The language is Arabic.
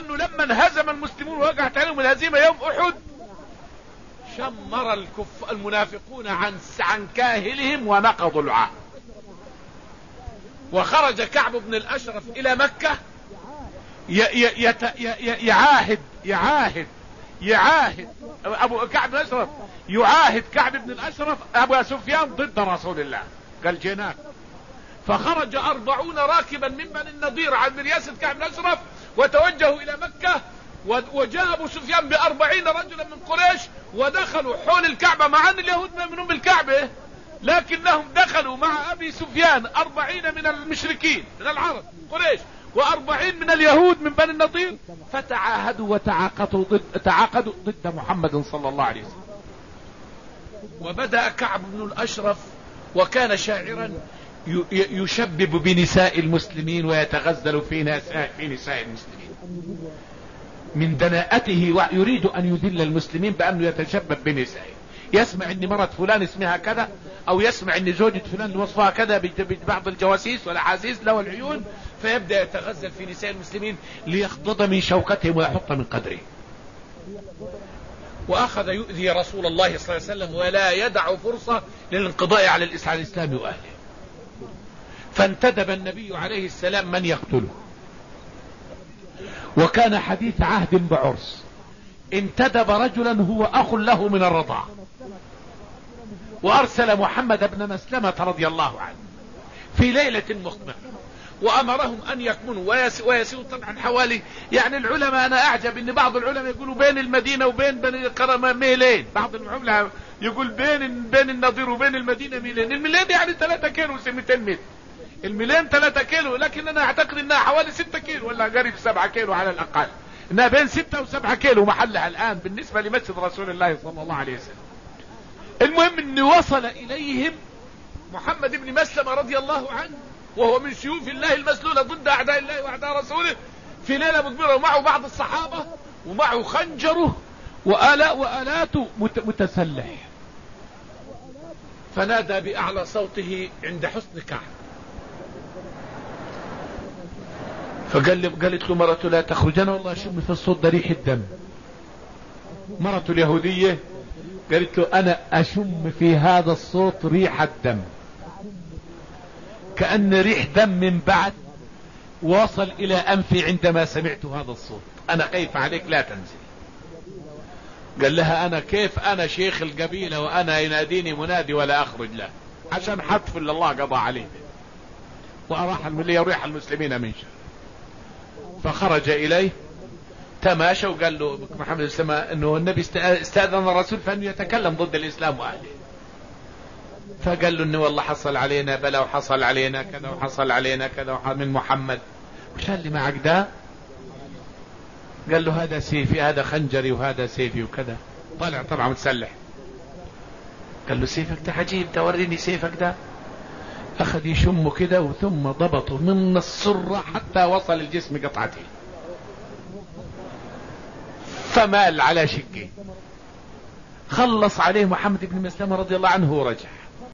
انه لما انهزم المسلمون ووقعت عليهم الهزيمة يوم احد شمر المنافقون عن كاهلهم ونقضوا العهد، وخرج كعب بن الاشرف الى مكة يعاهد ابو كعب بن الاشرف يعاهد كعب بن الاشرف ابو سفيان ضد رسول الله. قال جناك. فخرج 40 راكبا من بني النضير عن رياسة كعب بن الاشرف وتوجهوا الى مكة، وجاء ابو سفيان ب40 رجلا من قريش ودخلوا حول الكعبة، مع ان اليهود ما يؤمنون بالكعبة، لكنهم دخلوا مع ابي سفيان 40 من المشركين من العرب قريش و40 من اليهود من بني النضير، فتعاهدوا وتعاقدوا ضد محمد صلى الله عليه وسلم. وبدأ كعب بن الاشرف وكان شاعرا يشبب بنساء المسلمين ويتغزل في نساء المسلمين من دناءته، ويريد ان يذل المسلمين بانه يتشبب بنسائه. يسمع ان مرة فلان اسمها كذا، او يسمع ان زوجة فلان وصفها كذا ببعض الجواسيس والاحاسيس له والعيون، فيبدأ يتغزل في نساء المسلمين ليخضض من شوكتهم ويحط من قدره. واخذ يؤذي رسول الله صلى الله عليه وسلم ولا يدع فرصة للانقضاء على الاسلام واهله. فانتدب النبي عليه السلام من يقتله، وكان حديث عهد بعرس. انتدب رجلا هو اخ له من الرضاعة، وارسل محمد بن مسلمة رضي الله عنه في ليلة مقبلة، وامرهم ان يكمنوا ويسيروا طبعا حوالي، يعني العلماء انا اعجب ان بعض العلماء يقولوا بين المدينة وبين بني قرمة ميلين، بعض العلماء يقول بين النضير وبين المدينة ميلين. الميلين يعني 3 كيلو و200 متر، الميلين 3 كيلو، لكن انا اعتقد انها حوالي 6 كيلو ولا قريب 7 كيلو على الاقل، انها بين 6 و7 كيلو محلها الان بالنسبة لمسجد رسول الله صلى الله عليه وسلم. المهم انه وصل اليهم محمد بن مسلمة رضي الله عنه وهو من سيوف الله المسلولة ضد اعداء الله واعداء رسوله في ليلة مدبرة، ومعه بعض الصحابة ومعه خنجره وآلاته متسلح. فنادى بأعلى صوته عند حصن كعب، قالت له مرته لا تخرجن والله شم في الصوت ده ريح الدم. مرته اليهودية قالت له انا اشم في هذا الصوت ريح الدم، كأن ريح دم من بعد وصل الى انفي عندما سمعت هذا الصوت، انا خايف عليك لا تنزل. قال لها انا كيف انا شيخ القبيلة وانا يناديني منادي ولا اخرج له، عشان حتف اللي الله قضى عليه، واراح يريح المسلمين من شر. فخرج اليه تماشى وقال له محمد السماء انه النبي استاذن الرسول فانه يتكلم ضد الاسلام واهله. فقال له انه والله حصل علينا بلا وحصل علينا كذا وحصل علينا كذا من محمد. وش اللي معك ده؟ قال له هذا سيفي، هذا خنجري، وهذا سيفي وكذا. طلع طبعا متسلح. قال له سيفك ده عجيب، توريني سيفك ده. اخذ يشمه كده ثم ضبطه من السرة حتى وصل الجسم قطعته، فمال على شقه. خلص عليه محمد بن مسلمة رضي الله عنه ورجع.